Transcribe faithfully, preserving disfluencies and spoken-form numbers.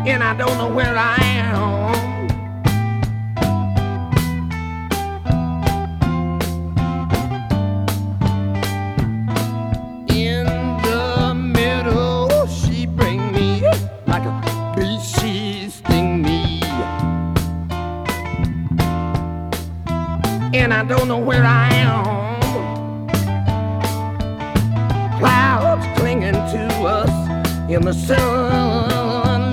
and I don't know where I am. In the middle, she bring me like a bee, she sting me, and I don't know where I am. Clouds clinging to us in the sun.